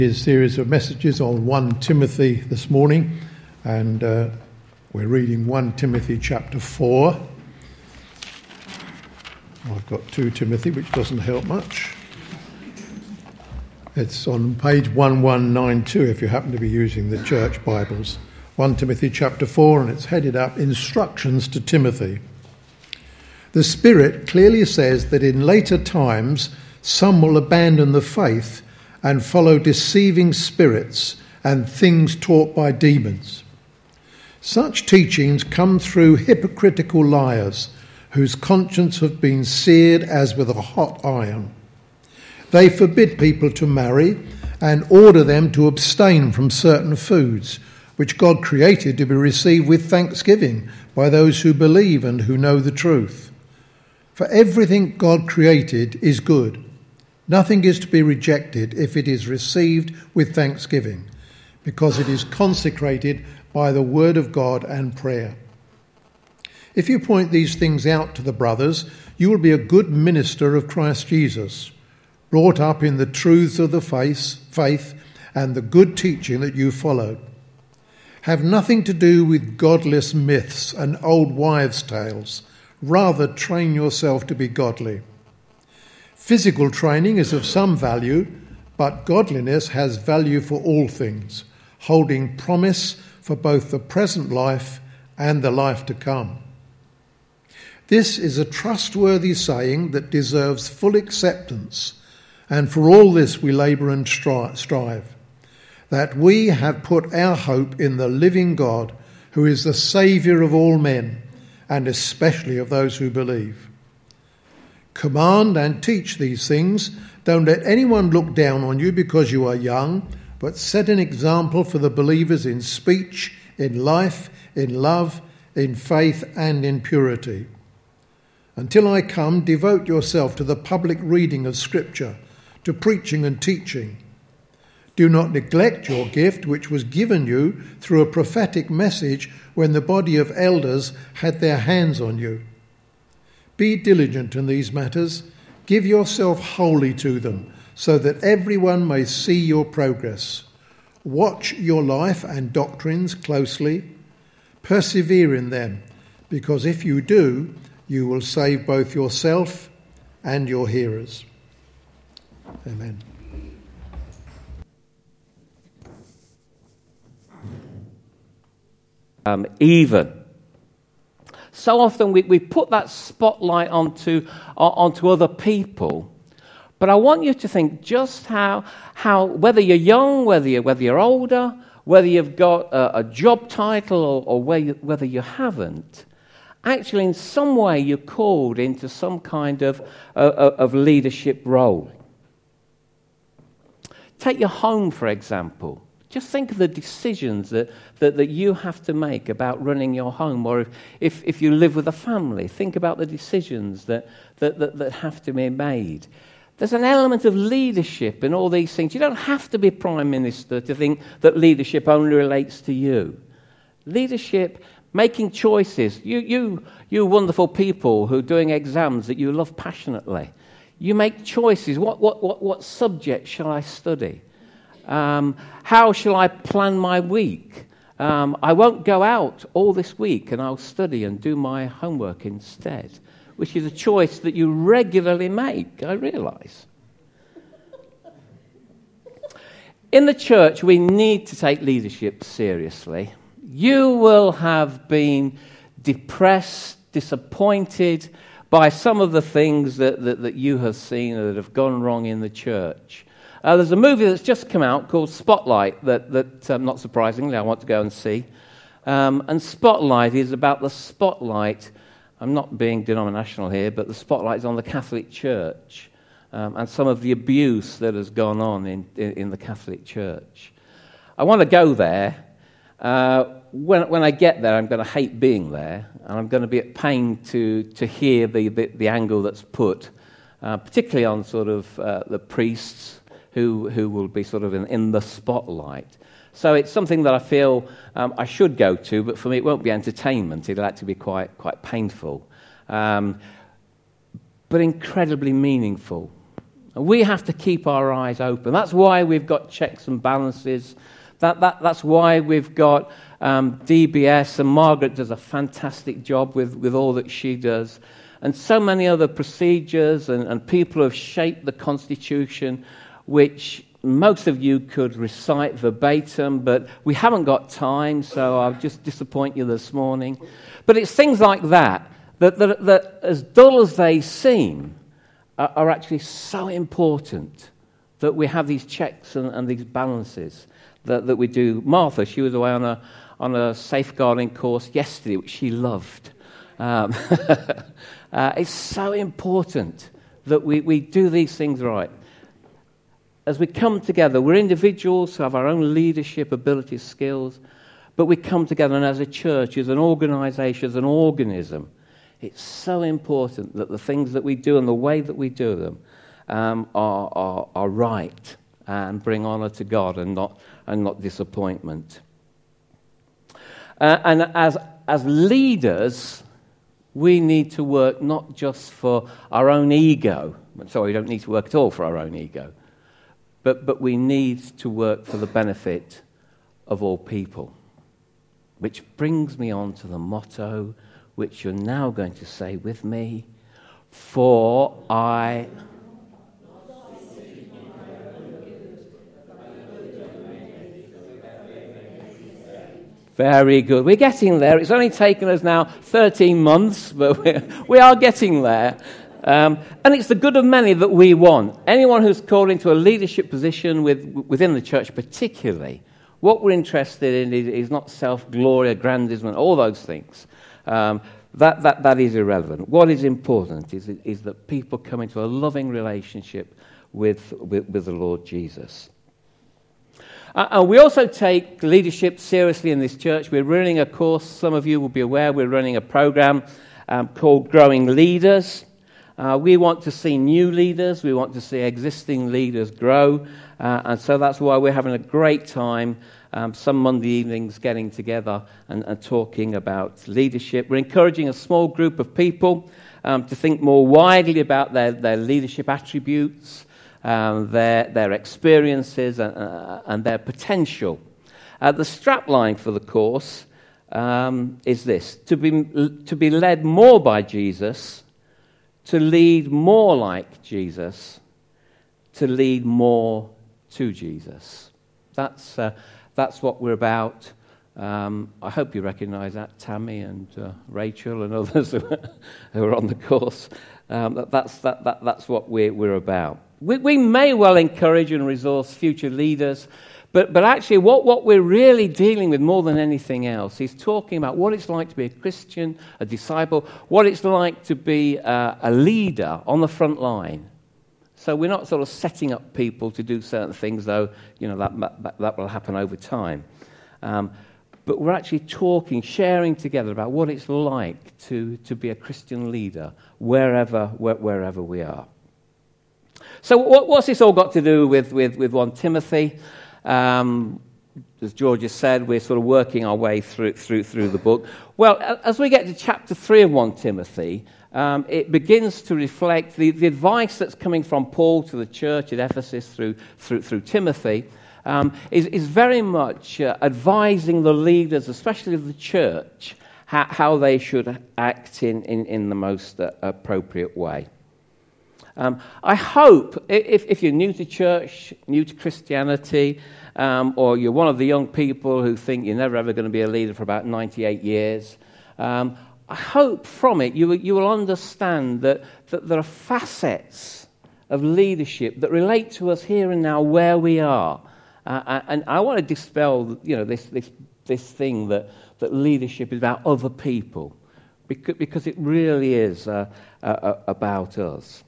His series of messages on 1 Timothy this morning, and we're reading 1 Timothy chapter 4. I've got 2 Timothy, which doesn't help much. It's on page 1192 if you happen to be using the church Bibles. 1 Timothy chapter 4, and it's headed up Instructions to Timothy. The Spirit clearly says that in later times some will abandon the faith and follow deceiving spirits and things taught by demons. Such teachings come through hypocritical liars whose conscience have been seared as with a hot iron. They forbid people to marry and order them to abstain from certain foods, which God created to be received with thanksgiving by those who believe and who know the truth. For everything God created is good. Nothing is to be rejected if it is received with thanksgiving, because it is consecrated by the word of God and prayer. If you point these things out to the brothers, you will be a good minister of Christ Jesus, brought up in the truths of the faith and the good teaching that you followed. Have nothing to do with godless myths and old wives' tales. Rather, train yourself to be godly. Physical training is of some value, but godliness has value for all things, holding promise for both the present life and the life to come. This is a trustworthy saying that deserves full acceptance, and for all this we labour and strive, that we have put our hope in the living God, who is the Saviour of all men, and especially of those who believe. Command and teach these things. Don't let anyone look down on you because you are young, but set an example for the believers in speech, in life, in love, in faith, and in purity. Until I come, devote yourself to the public reading of Scripture, to preaching and teaching. Do not neglect your gift, which was given you through a prophetic message when the body of elders had their hands on you. Be diligent in these matters. Give yourself wholly to them, so that everyone may see your progress. Watch your life and doctrines closely. Persevere in them, because if you do, you will save both yourself and your hearers. Amen. So often we put that spotlight onto other people, but I want you to think just how whether you're young, whether you're older, whether you've got a job title or whether you haven't, actually in some way you're called into some kind of leadership role. Take your home, for example. Just think of the decisions that you have to make about running your home, or if you live with a family, think about the decisions that have to be made. There's an element of leadership in all these things. You don't have to be Prime Minister to think that leadership only relates to you. Leadership, making choices. You wonderful people who are doing exams that you love passionately. You make choices. What subject shall I study? How shall I plan my week? I won't go out all this week and I'll study and do my homework instead, which is a choice that you regularly make, I realise. In the church, we need to take leadership seriously. You will have been depressed, disappointed by some of the things that you have seen that have gone wrong in the church. There's a movie that's just come out called Spotlight that not surprisingly, I want to go and see. And Spotlight is about the spotlight. I'm not being denominational here, but the spotlight is on the Catholic Church and some of the abuse that has gone on in the Catholic Church. I want to go there. When I get there, I'm going to hate being there, and I'm going to be at pain to hear the angle that's put, particularly on sort of the priests who will be sort of in the spotlight. So it's something that I feel I should go to, but for me it won't be entertainment. It'll actually be quite painful, but incredibly meaningful. And we have to keep our eyes open. That's why we've got checks and balances. That's why we've got DBS, and Margaret does a fantastic job with all that she does. And so many other procedures, and people have shaped the Constitution, which most of you could recite verbatim, but we haven't got time, so I'll just disappoint you this morning. But it's things like that as dull as they seem, are actually so important that we have these checks and these balances that we do. Martha, she was away on a safeguarding course yesterday, which she loved. It's so important that we do these things right. As we come together, we're individuals who have our own leadership, abilities, skills, but we come together, and as a church, as an organisation, as an organism, it's so important that the things that we do and the way that we do them are right and bring honour to God and not disappointment. And as leaders, we need to work not just for our own ego. Sorry, we don't need to work at all for our own ego. But we need to work for the benefit of all people. Which brings me on to the motto, which you're now going to say with me, for I... Very good. We're getting there. It's only taken us now 13 months, but we are getting there. And it's the good of many that we want. Anyone who's called into a leadership position within the church particularly, what we're interested in is not self-glory, aggrandizement, all those things. That is irrelevant. What is important is that people come into a loving relationship with the Lord Jesus. And we also take leadership seriously in this church. We're running a course, some of you will be aware, we're running a program called Growing Leaders. We want to see new leaders, we want to see existing leaders grow, and so that's why we're having a great time some Monday evenings getting together and talking about leadership. We're encouraging a small group of people to think more widely about their leadership attributes, their experiences and their potential. The strapline for the course is this: to be led more by Jesus, to lead more like Jesus, to lead more to Jesus. That's what we're about. I hope you recognise that, Tammy and Rachel and others who are on the course. That's what we're about. We may well encourage and resource future leaders, but actually what we're really dealing with more than anything else is talking about what it's like to be a Christian, a disciple, what it's like to be a leader on the front line. So we're not sort of setting up people to do certain things, though that will happen over time. But we're actually talking, sharing together about what it's like to be a Christian leader wherever we are. So what's this all got to do with 1 Timothy? As George has said, we're sort of working our way through the book. Well, as we get to chapter 3 of 1 Timothy, it begins to reflect the advice that's coming from Paul to the church at Ephesus through Timothy. Is very much advising the leaders, especially of the church, how they should act in the most appropriate way. I hope, if you're new to church, new to Christianity, or you're one of the young people who think you're never ever going to be a leader for about 98 years, I hope from it you will understand that there are facets of leadership that relate to us here and now where we are. And I want to dispel, this thing that leadership is about other people, because it really is about us.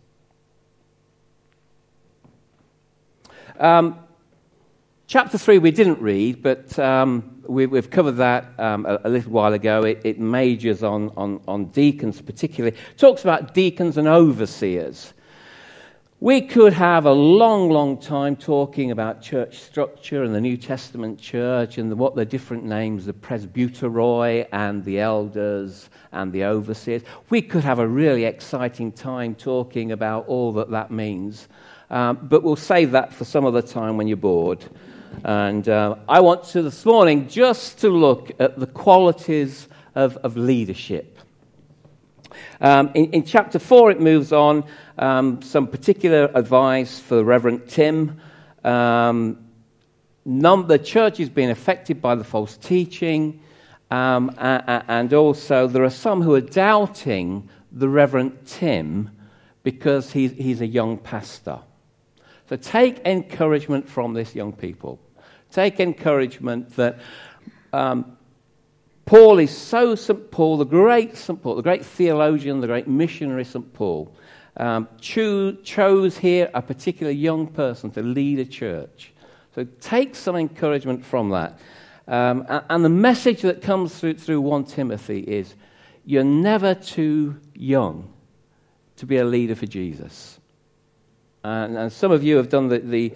Chapter 3 we didn't read, but we've covered that a little while ago. It majors on deacons particularly. It talks about deacons and overseers. We could have a long, long time talking about church structure and the New Testament church and what the different names, the presbyteroi and the elders and the overseers. We could have a really exciting time talking about all that means. But we'll save that for some other time when you're bored. And I want to this morning just to look at the qualities of leadership. In chapter 4 it moves on, some particular advice for Reverend Tim. The church is being affected by the false teaching, and also there are some who are doubting the Reverend Tim because he's a young pastor. So take encouragement from this, young people. Take encouragement that Paul is so St. Paul, the great theologian, the great missionary St. Paul, chose here a particular young person to lead a church. So take some encouragement from that. And the message that comes through 1 Timothy is, you're never too young to be a leader for Jesus. And some of you have done the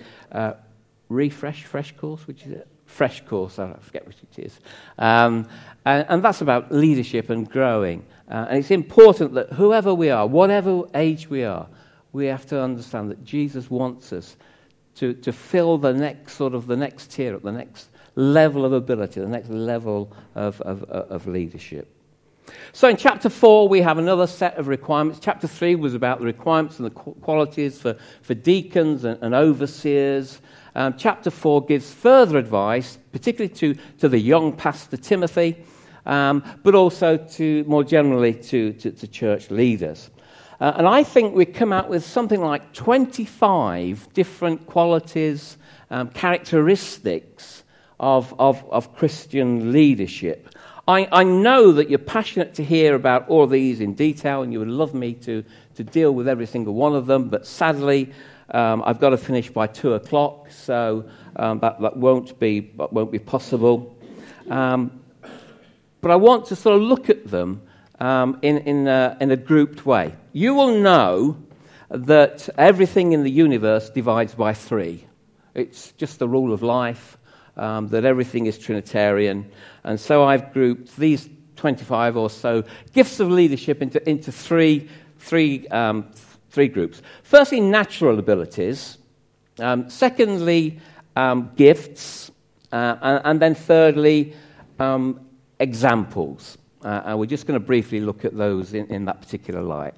fresh course, which is it? Fresh course, I forget which it is. And that's about leadership and growing. And it's important that whoever we are, whatever age we are, we have to understand that Jesus wants us to fill the next tier up, the next level of ability, the next level of leadership. So in chapter 4, we have another set of requirements. Chapter 3 was about the requirements and the qualities for deacons and overseers. Chapter 4 gives further advice, particularly to the young pastor Timothy, but also more generally to church leaders. And I think we come out with something like 25 different qualities, characteristics of Christian leadership. I know that you're passionate to hear about all of these in detail, and you would love me to deal with every single one of them, but sadly, I've got to finish by 2:00, so that won't be possible. But I want to sort of look at them in a grouped way. You will know that everything in the universe divides by 3. It's just the rule of life, that everything is Trinitarian. And so I've grouped these 25 or so gifts of leadership into three groups. Firstly, natural abilities. Secondly, gifts. And then thirdly, examples. And we're just going to briefly look at those in that particular light.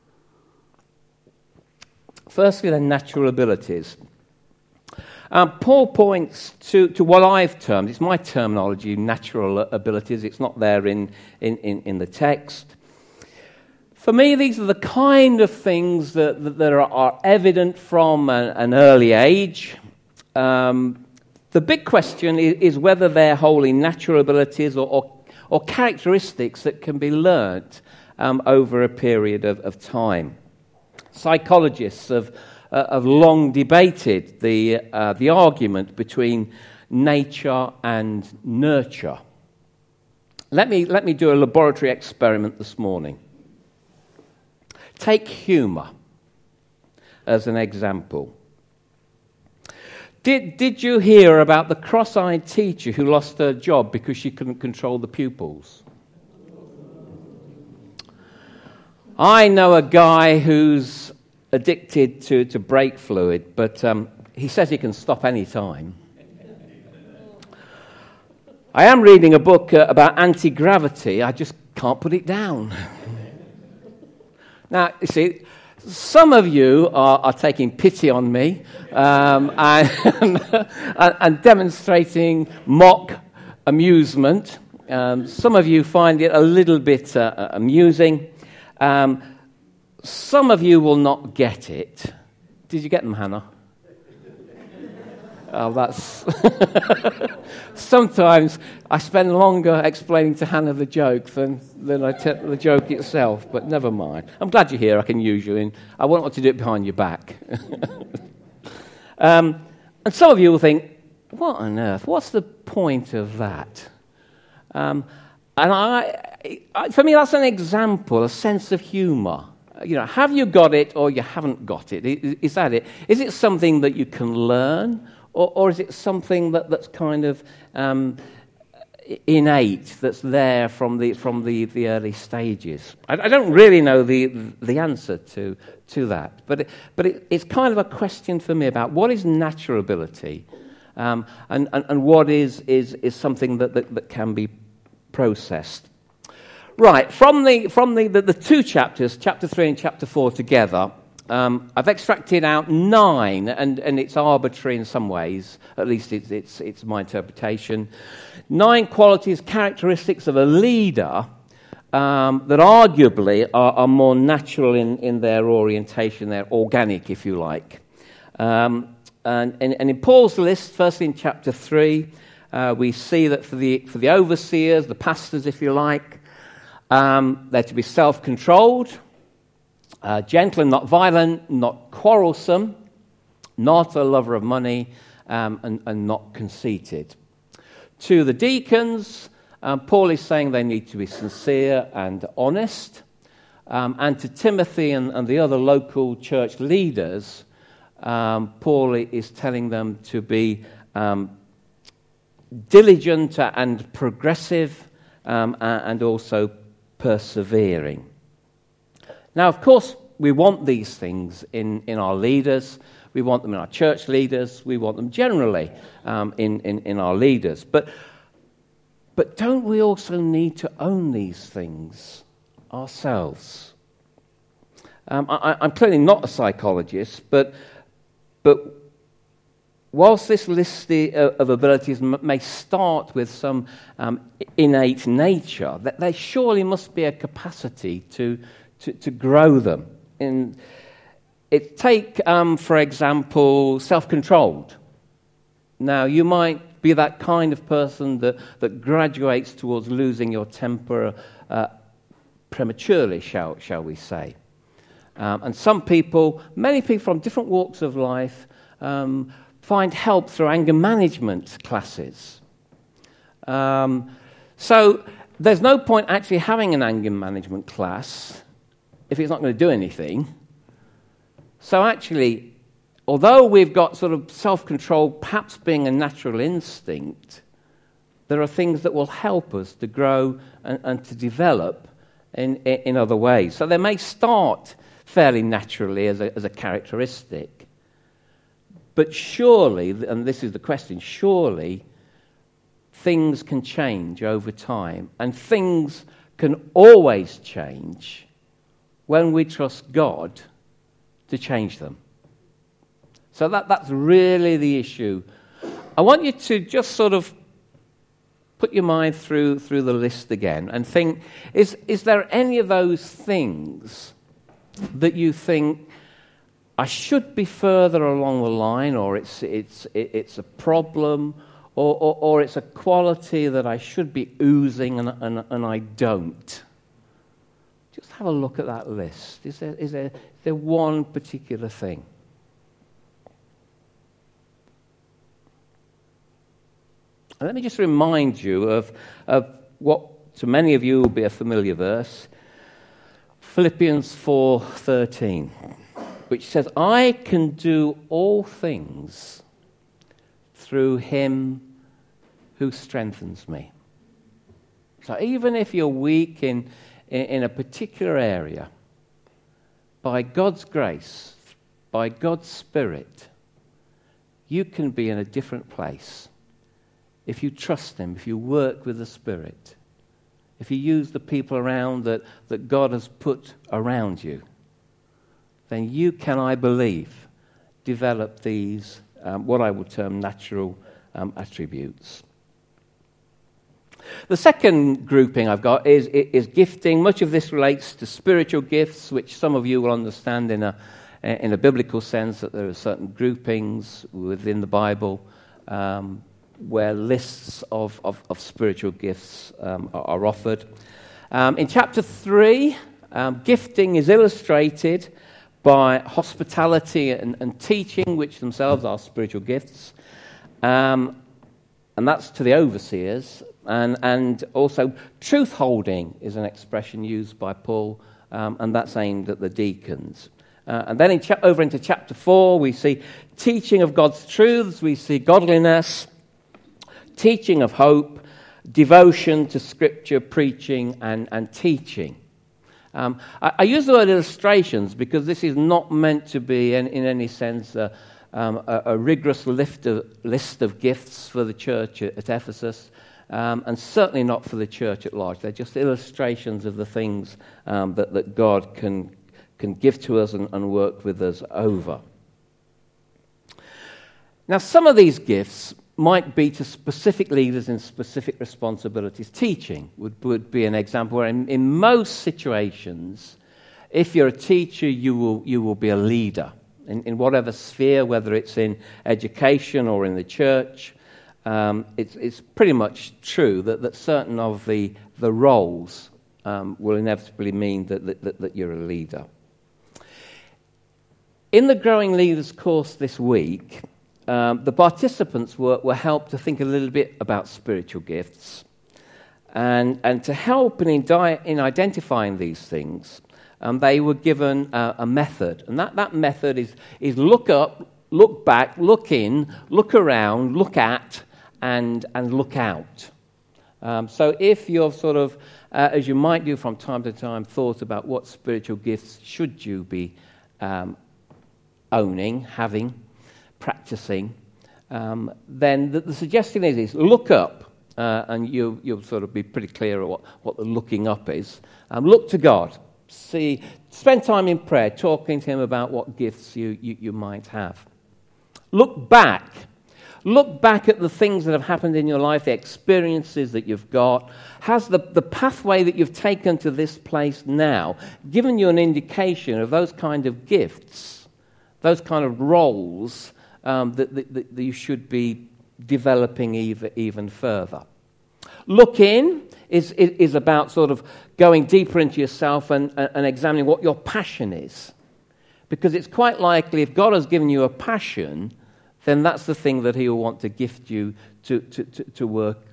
Firstly, the natural abilities. Paul points to what I've termed, it's my terminology, natural abilities. It's not there in the text. For me, these are the kind of things that are evident from an early age. The big question is whether they're wholly natural abilities or characteristics that can be learnt over a period of time. Psychologists have long debated the argument between nature and nurture. Let me do a laboratory experiment this morning. Take humour as an example. Did you hear about the cross-eyed teacher who lost her job because she couldn't control the pupils? I know a guy who's addicted to brake fluid, but he says he can stop any time. I am reading a book about anti-gravity. I just can't put it down. Now, you see, some of you are taking pity on me and demonstrating mock amusement. Some of you find it a little bit amusing. Some of you will not get it. Did you get them, Hannah? Oh, that's... Sometimes I spend longer explaining to Hannah the joke than I tell the joke itself, but never mind. I'm glad you're here. I can use you in. I won't want to do it behind your back. And some of you will think, what on earth? What's the point of that? And for me, that's an example, a sense of humour. You know, have you got it or you haven't got it? Is that it? Is it something that you can learn, or is it something that's kind of innate, that's there from the early stages. I don't really know the answer to that, but it's kind of a question for me about what is natural ability, and what is something that can be processed. Right, from the two chapters, chapter 3 and chapter 4 together, I've extracted out 9, and it's arbitrary in some ways. At least it's my interpretation. 9 qualities, characteristics of a leader that arguably are more natural in their orientation. They're organic, if you like. And in Paul's list, firstly in chapter 3, we see that for the overseers, the pastors, if you like, they're to be self-controlled, gentle and not violent, not quarrelsome, not a lover of money, and not conceited. To the deacons, Paul is saying they need to be sincere and honest. And to Timothy and the other local church leaders, Paul is telling them to be diligent and progressive, and also persevering. Now, of course, we want these things in our leaders. We want them in our church leaders. We want them generally in our leaders. But don't we also need to own these things ourselves? I'm clearly not a psychologist, but whilst this list of abilities may start with some innate nature, that there surely must be a capacity to grow them. Take, for example, self-controlled. Now, you might be that kind of person that graduates towards losing your temper prematurely, shall we say. And many people from different walks of life, find help through anger management classes. So there's no point actually having an anger management class if it's not going to do anything. So actually, although we've got sort of self-control perhaps being a natural instinct, there are things that will help us to grow and to develop in other ways. So they may start fairly naturally as a characteristic. But surely, and this is the question, surely things can change over time, and things can always change when we trust God to change them. So that's really the issue. I want you to just sort of put your mind through the list again and think, is there any of those things that you think, I should be further along the line, or it's a problem, or it's a quality that I should be oozing and I don't? Just have a look at that list. Is there one particular thing? And let me just remind you of what to many of you will be a familiar verse, Philippians 4:13. Which says, I can do all things through him who strengthens me. So even if you're weak in a particular area, by God's grace, by God's Spirit, you can be in a different place. If you trust him, if you work with the Spirit, if you use the people around that God has put around you, then you can, I believe, develop these, what I would term natural attributes. The second grouping I've got is gifting. Much of this relates to spiritual gifts, which some of you will understand in a biblical sense, that there are certain groupings within the Bible where lists of spiritual gifts are offered. In chapter 3, gifting is illustrated by hospitality and teaching, which themselves are spiritual gifts. And that's to the overseers. And also truth-holding is an expression used by Paul, and that's aimed at the deacons. And then over into chapter 4, we see teaching of God's truths, we see godliness, teaching of hope, devotion to Scripture, preaching and teaching. I use the word illustrations because this is not meant to be, in any sense, a rigorous list of gifts for the church at Ephesus, and certainly not for the church at large. They're just illustrations of the things that God can give to us and work with us over. Now, some of these gifts might be to specific leaders in specific responsibilities. Teaching would be an example where in most situations, if you're a teacher, you will be a leader in whatever sphere, whether it's in education or in the church. It's pretty much true that certain of the roles will inevitably mean that you're a leader. In the Growing Leaders course this week, the participants were helped to think a little bit about spiritual gifts and to help in identifying these things. They were given a method, and that method is look up, look back, look in, look around, look at, and look out. So if you've sort of, as you might do from time to time, thought about what spiritual gifts should you be owning, having, practicing, then the suggestion is look up, and you'll sort of be pretty clear at what the looking up is. Look to God. Spend time in prayer, talking to Him about what gifts you might have. Look back. Look back at the things that have happened in your life, the experiences that you've got. Has the pathway that you've taken to this place now given you an indication of those kind of gifts, those kind of roles that you should be developing even further? Look in is about sort of going deeper into yourself and examining what your passion is. Because it's quite likely if God has given you a passion, then that's the thing that He will want to gift you to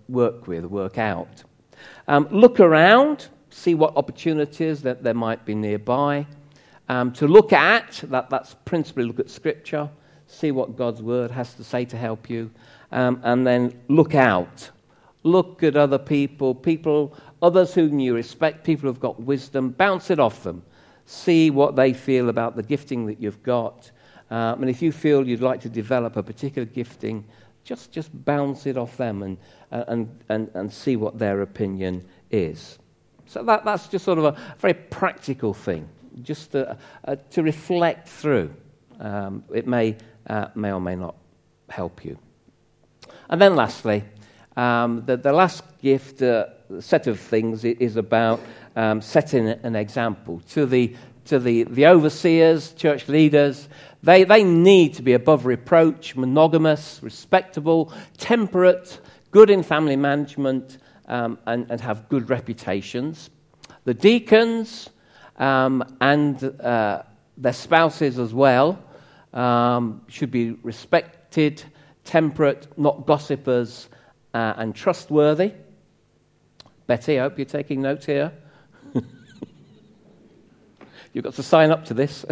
work out. Look around, see what opportunities that there might be nearby. To look at, that's principally look at Scripture, see what God's Word has to say to help you, and then look out. Look at other people, others whom you respect, people who've got wisdom, bounce it off them. See what they feel about the gifting that you've got. And if you feel you'd like to develop a particular gifting, just bounce it off them and see what their opinion is. So that's just sort of a very practical thing, just to reflect through. It may or may not help you. And then lastly, the last gift set of things is about setting an example to the overseers, church leaders. They need to be above reproach, monogamous, respectable, temperate, good in family management, and have good reputations. The deacons and their spouses as well should be respected, temperate, not gossipers, and trustworthy. Betty, I hope you're taking notes here. You've got to sign up to this.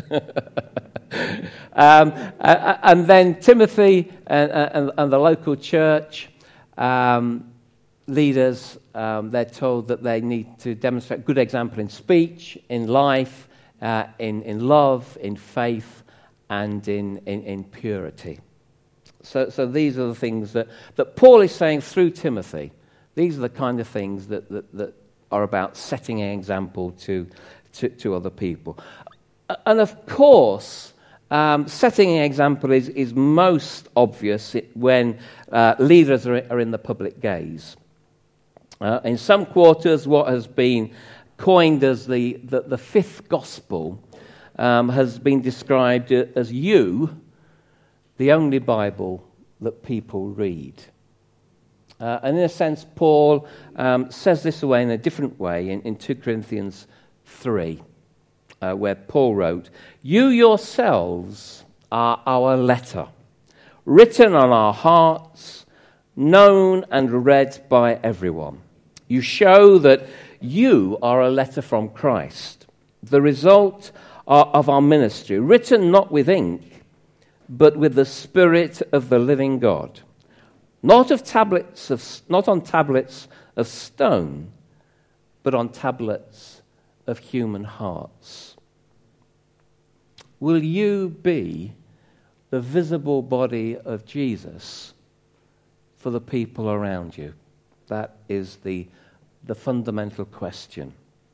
And then Timothy and the local church leaders, they're told that they need to demonstrate good example in speech, in life, in love, in faith, and in purity. So these are the things that Paul is saying through Timothy. These are the kind of things that are about setting an example to other people. And of course, setting an example is most obvious when leaders are in the public gaze. In some quarters, what has been coined as the fifth gospel has been described as the only Bible that people read. And in a sense, Paul says this away in a different way in 2 Corinthians 3, where Paul wrote, "You yourselves are our letter, written on our hearts, known and read by everyone. You show that you are a letter from Christ, the result of our ministry, written not with ink, but with the Spirit of the living God, not on tablets of stone, but on tablets of human hearts. Will you be the visible body of Jesus for the people around you? That is the fundamental question.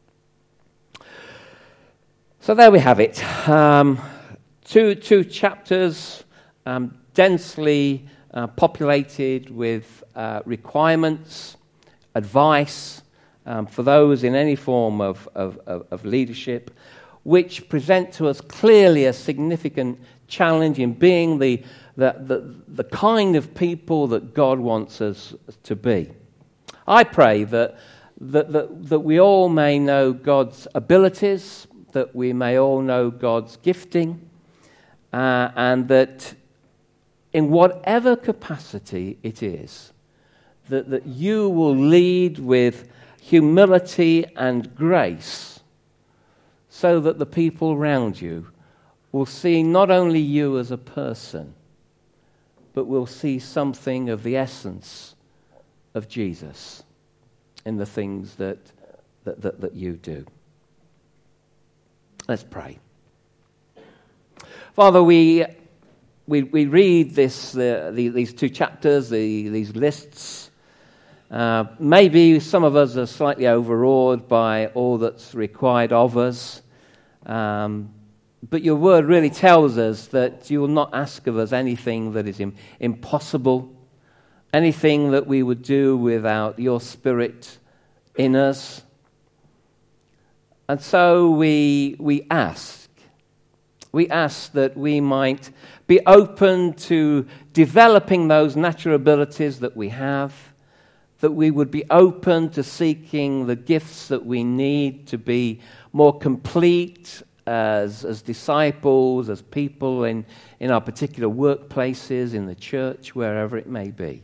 So there we have it. Two chapters, densely populated with requirements, advice for those in any form of leadership, which present to us clearly a significant challenge in being the kind of people that God wants us to be. I pray that we all may know God's abilities, that we may all know God's gifting, and that in whatever capacity it is, that you will lead with humility and grace, so that the people around you will see not only you as a person, but will see something of the essence of Jesus in the things that you do. Let's pray. Father, we read these two chapters, these lists. Maybe some of us are slightly overawed by all that's required of us. But your word really tells us that you will not ask of us anything that is impossible, anything that we would do without your Spirit in us. And so we ask that we might be open to developing those natural abilities that we have, that we would be open to seeking the gifts that we need to be more complete as disciples, as people in our particular workplaces, in the church, wherever it may be.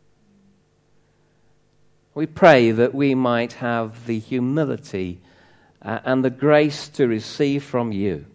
We pray that we might have the humility and the grace to receive from you.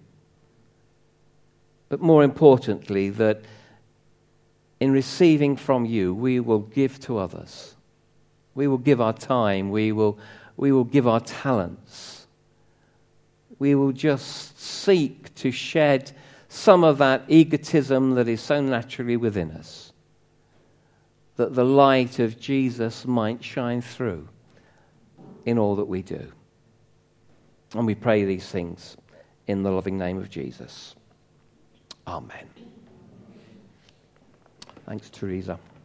But more importantly, that in receiving from you, we will give to others. We will give our time. We will give our talents. We will just seek to shed some of that egotism that is so naturally within us, that the light of Jesus might shine through in all that we do. And we pray these things in the loving name of Jesus. Amen. Thanks, Teresa.